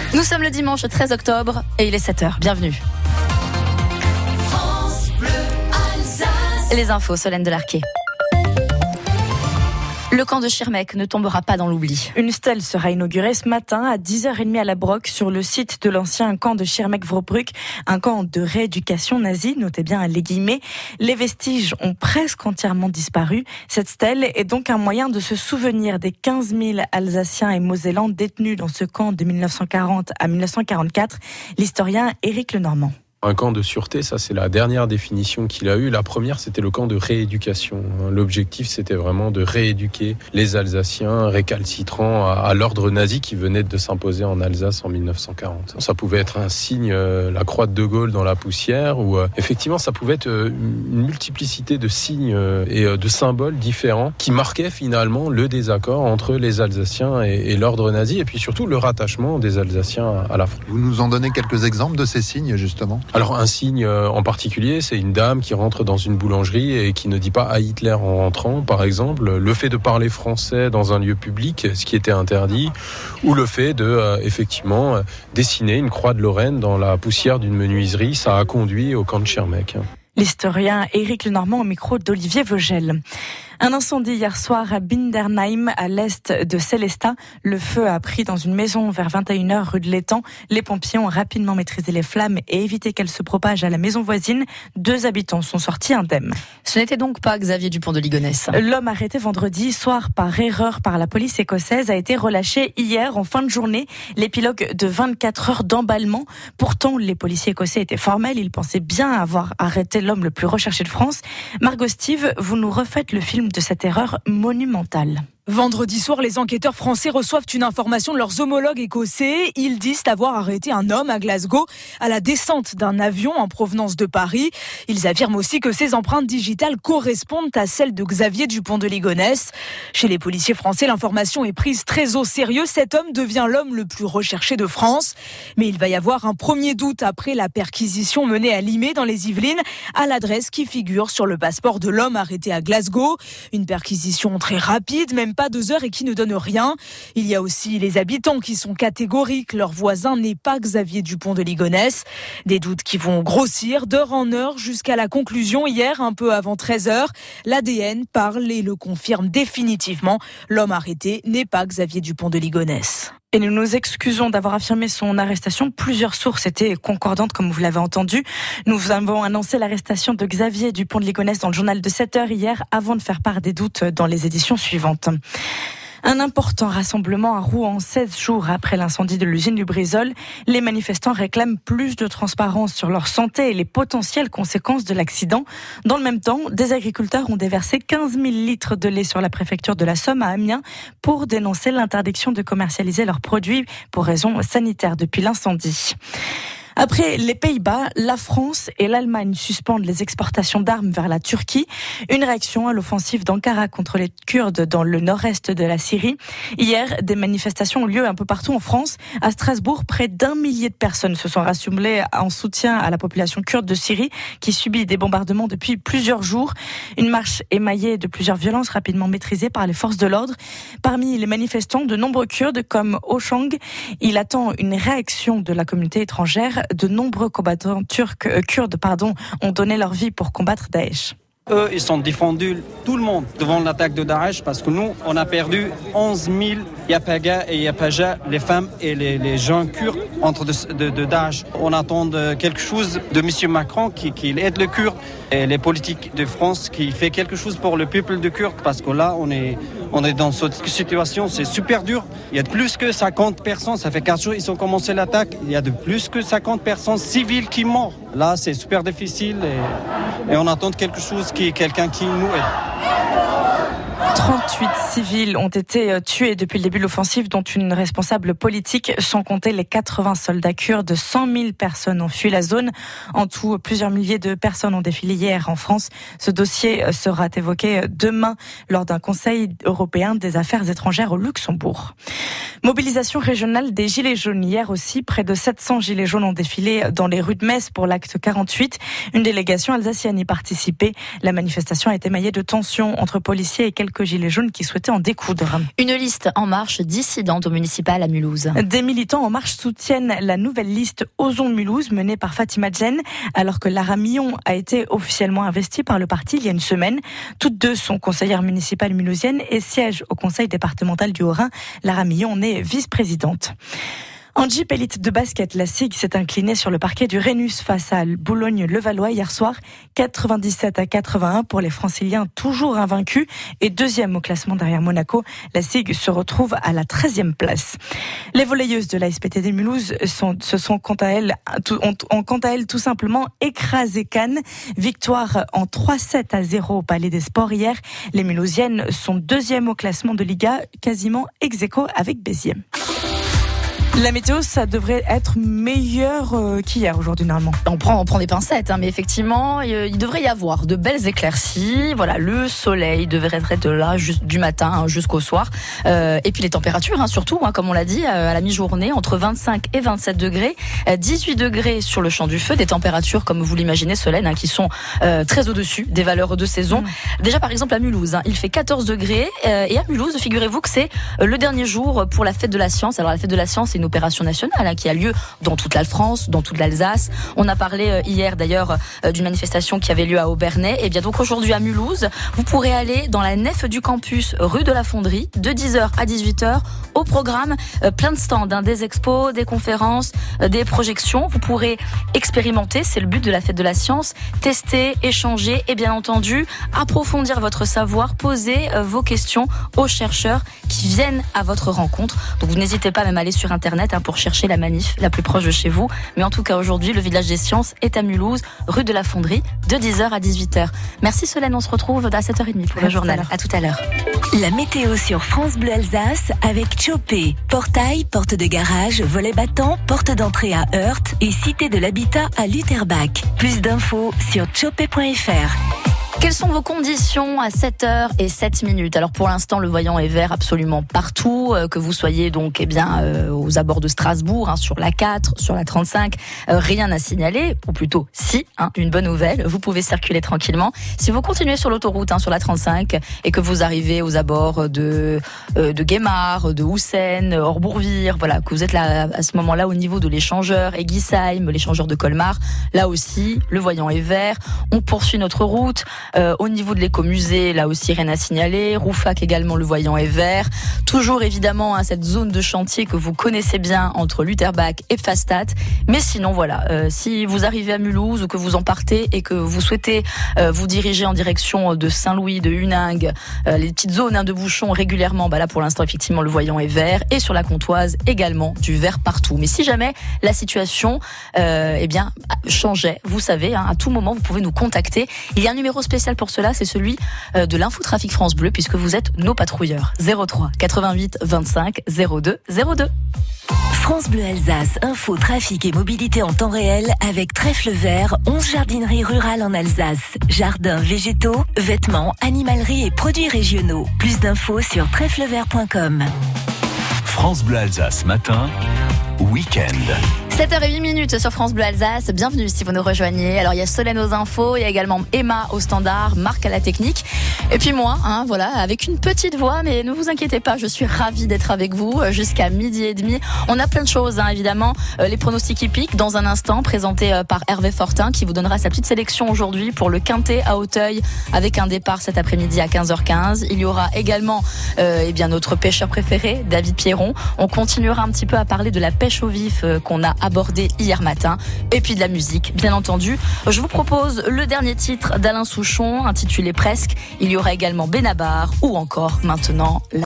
Nous sommes le dimanche 13 octobre et il est 7h. Bienvenue. France Bleu Alsace. Les infos, Solène Delarquet. Le camp de Schirmeck ne tombera pas dans l'oubli. Une stèle sera inaugurée ce matin à 10h30 à la Broc sur le site de l'ancien camp de Schirmeck-Vrobruck, un camp de rééducation nazie, notez bien les guillemets. Les vestiges ont presque entièrement disparu. Cette stèle est donc un moyen de se souvenir des 15 000 Alsaciens et Mosellans détenus dans ce camp de 1940 à 1944. L'historien Éric Lenormand. Un camp de sûreté, ça c'est la dernière définition qu'il a eue. La première, c'était le camp de rééducation. L'objectif, c'était vraiment de rééduquer les Alsaciens récalcitrants à l'ordre nazi qui venait de s'imposer en Alsace en 1940. Ça pouvait être un signe, la croix de Gaulle dans la poussière, ou effectivement, ça pouvait être une multiplicité de signes et de symboles différents qui marquaient finalement le désaccord entre les Alsaciens et l'ordre nazi, et puis surtout le rattachement des Alsaciens à la France. Vous nous en donnez quelques exemples de ces signes, justement ? Alors un signe en particulier, c'est une dame qui rentre dans une boulangerie et qui ne dit pas à Hitler en rentrant, par exemple. Le fait de parler français dans un lieu public, ce qui était interdit, ou le fait de effectivement dessiner une croix de Lorraine dans la poussière d'une menuiserie, ça a conduit au camp de Schirmeck. L'historien Éric Lenormand au micro d'Olivier Vogel. Un incendie hier soir à Bindernheim, à l'est de Sélestat. Le feu a pris dans une maison vers 21h rue de l'Étang. Les pompiers ont rapidement maîtrisé les flammes et évité qu'elles se propagent à la maison voisine. 2 habitants sont sortis indemnes. Ce n'était donc pas Xavier Dupont de Ligonnès. L'homme arrêté vendredi soir par erreur par la police écossaise a été relâché hier en fin de journée. L'épilogue de 24 heures d'emballement. Pourtant, les policiers écossais étaient formels. Ils pensaient bien avoir arrêté l'homme le plus recherché de France. Margot Steve, vous nous refaites le film de cette erreur monumentale. Vendredi soir, les enquêteurs français reçoivent une information de leurs homologues écossais. Ils disent avoir arrêté un homme à Glasgow à la descente d'un avion en provenance de Paris. Ils affirment aussi que ces empreintes digitales correspondent à celles de Xavier Dupont de Ligonnès. Chez les policiers français, l'information est prise très au sérieux. Cet homme devient l'homme le plus recherché de France. Mais il va y avoir un premier doute après la perquisition menée à Limay dans les Yvelines à l'adresse qui figure sur le passeport de l'homme arrêté à Glasgow. Une perquisition très rapide, même pas 2 heures et qui ne donne rien. Il y a aussi les habitants qui sont catégoriques. Leur voisin n'est pas Xavier Dupont de Ligonnès. Des doutes qui vont grossir d'heure en heure jusqu'à la conclusion hier, un peu avant 13h. L'ADN parle et le confirme définitivement. L'homme arrêté n'est pas Xavier Dupont de Ligonnès. Et nous nous excusons d'avoir affirmé son arrestation. Plusieurs sources étaient concordantes, comme vous l'avez entendu. Nous avons annoncé l'arrestation de Xavier Dupont de Ligonnès dans le journal de 7h hier, avant de faire part des doutes dans les éditions suivantes. Un important rassemblement à Rouen 16 jours après l'incendie de l'usine du Brisol. Les manifestants réclament plus de transparence sur leur santé et les potentielles conséquences de l'accident. Dans le même temps, des agriculteurs ont déversé 15 000 litres de lait sur la préfecture de la Somme à Amiens pour dénoncer l'interdiction de commercialiser leurs produits pour raisons sanitaires depuis l'incendie. Après les Pays-Bas, la France et l'Allemagne suspendent les exportations d'armes vers la Turquie. Une réaction à l'offensive d'Ankara contre les Kurdes dans le nord-est de la Syrie. Hier, des manifestations ont lieu un peu partout en France. À Strasbourg, près d'1 millier de personnes se sont rassemblées en soutien à la population kurde de Syrie qui subit des bombardements depuis plusieurs jours. Une marche émaillée de plusieurs violences rapidement maîtrisées par les forces de l'ordre. Parmi les manifestants, de nombreux Kurdes comme Oshang. Il attend une réaction de la communauté étrangère. De nombreux combattants kurdes ont donné leur vie pour combattre Daesh. Eux, ils ont défendu tout le monde devant l'attaque de Daesh parce que nous, on a perdu 11 000 Yapaga et Yapaja, les femmes et les gens kurdes entre de Daesh. On attend quelque chose de M. Macron qui aide le Kurde et les politiques de France qui fait quelque chose pour le peuple de Kurde parce que là, on est dans cette situation, c'est super dur. Il y a plus que 50 personnes, ça fait 4 jours ils ont commencé l'attaque. Il y a de plus que 50 personnes civiles qui meurent. Là, c'est super difficile et on attend quelque chose quelqu'un qui nous aide. 38 civils ont été tués depuis le début de l'offensive, dont une responsable politique, sans compter les 80 soldats kurdes. 100 000 personnes ont fui la zone. En tout, plusieurs milliers de personnes ont défilé hier en France. Ce dossier sera évoqué demain lors d'un Conseil européen des affaires étrangères au Luxembourg. Mobilisation régionale des Gilets jaunes. Hier aussi, près de 700 Gilets jaunes ont défilé dans les rues de Metz pour l'acte 48. Une délégation alsacienne y participait. La manifestation a été émaillée de tensions entre policiers et quelques quelques gilets jaunes qui souhaitaient en découdre. Une liste en marche dissidente au municipal à Mulhouse. Des militants en marche soutiennent la nouvelle liste Osons Mulhouse menée par Fatima Djen, alors que Lara Millon a été officiellement investie par le parti il y a une semaine. Toutes deux sont conseillères municipales mulhousiennes et siègent au conseil départemental du Haut-Rhin. Lara Millon est vice-présidente. En Jeep Elite de basket, la SIG s'est inclinée sur le parquet du Rhenus face à Boulogne-Levallois hier soir, 97-81 pour les Franciliens toujours invaincus et deuxième au classement derrière Monaco. La SIG se retrouve à la 13e place. Les volleyeuses de la SPTD Mulhouse ont quant à elles tout simplement écrasé Cannes. Victoire en 3-7-0 au Palais des Sports hier. Les Mulhousiennes sont deuxième au classement de Liga, quasiment ex-aequo avec Béziers. La météo, ça devrait être meilleur qu'hier aujourd'hui normalement. On prend des pincettes, mais effectivement, il devrait y avoir de belles éclaircies. Voilà, le soleil devrait être là du matin jusqu'au soir. Et puis les températures, surtout, comme on l'a dit, à la mi-journée, entre 25 et 27 degrés, 18 degrés sur le champ du feu, des températures, comme vous l'imaginez, Solène, qui sont très au-dessus des valeurs de saison. Déjà, par exemple, à Mulhouse, il fait 14 degrés. Et à Mulhouse, figurez-vous que c'est le dernier jour pour la fête de la science. Alors, la fête de la science, c'est une opération nationale qui a lieu dans toute la France, dans toute l'Alsace. On a parlé hier d'ailleurs d'une manifestation qui avait lieu à Aubernais. Et bien donc aujourd'hui à Mulhouse, vous pourrez aller dans la nef du campus rue de la Fonderie de 10h à 18h. Au programme, plein de stands, des expos, des conférences, des projections. Vous pourrez expérimenter, c'est le but de la fête de la science, tester, échanger et bien entendu approfondir votre savoir, poser vos questions aux chercheurs qui viennent à votre rencontre. Donc vous n'hésitez pas même à aller sur internet pour chercher la manif la plus proche de chez vous. Mais en tout cas aujourd'hui, le village des sciences est à Mulhouse, rue de la Fonderie, de 10h à 18h. Merci Solène, on se retrouve à 7h30 pour le journal. À tout à l'heure. La météo sur France Bleu Alsace avec Chopé. Portail, porte de garage, volet battant, porte d'entrée à Heurte et cité de l'habitat à Lutterbach. Plus d'infos sur chopé.fr. Quelles sont vos conditions à 7h07? Alors pour l'instant, le voyant est vert absolument partout, que vous soyez donc aux abords de Strasbourg, sur la 4, sur la 35, rien à signaler, ou plutôt si, une bonne nouvelle, vous pouvez circuler tranquillement. Si vous continuez sur l'autoroute, sur la 35, et que vous arrivez aux abords de Guémar, de Houssen, Orbourvire, voilà, que vous êtes là à ce moment-là au niveau de l'échangeur, Eguisheim, l'échangeur de Colmar, là aussi, le voyant est vert. On poursuit notre route. Au niveau de l'écomusée, là aussi rien à signaler. Roufac également, le voyant est vert. Toujours évidemment cette zone de chantier que vous connaissez bien entre Lutterbach et Pfastatt. Mais sinon voilà, si vous arrivez à Mulhouse ou que vous en partez et que vous souhaitez vous diriger en direction de Saint-Louis, de Huningue, les petites zones de bouchons régulièrement, là pour l'instant effectivement le voyant est vert. Et sur la Comtoise également du vert partout. Mais si jamais la situation changeait, vous savez, à tout moment vous pouvez nous contacter. Il y a un numéro spécial pour cela, c'est celui de l'infotrafic France Bleu, puisque vous êtes nos patrouilleurs. 03 88 25 02 02. France Bleu Alsace, info, trafic et mobilité en temps réel avec Trèfle Vert, 11 jardineries rurales en Alsace. Jardins, végétaux, vêtements, animalerie et produits régionaux. Plus d'infos sur trèflevert.com. France Bleu Alsace matin, week-end. 7h08 sur France Bleu Alsace, bienvenue si vous nous rejoignez. Alors il y a Solène aux infos, il y a également Emma au standard, Marc à la technique. Et puis moi, avec une petite voix, mais ne vous inquiétez pas, je suis ravie d'être avec vous jusqu'à 12h30. On a plein de choses, évidemment. Les pronostics hippiques dans un instant, présentés par Hervé Fortin, qui vous donnera sa petite sélection aujourd'hui pour le Quintet à Auteuil, avec un départ cet après-midi à 15h15. Il y aura également notre pêcheur préféré, David Pierron. On continuera un petit peu à parler de la pêche au vif qu'on a abordé hier matin, et puis de la musique bien entendu. Je vous propose le dernier titre d'Alain Souchon intitulé Presque. Il y aura également Benabar ou encore maintenant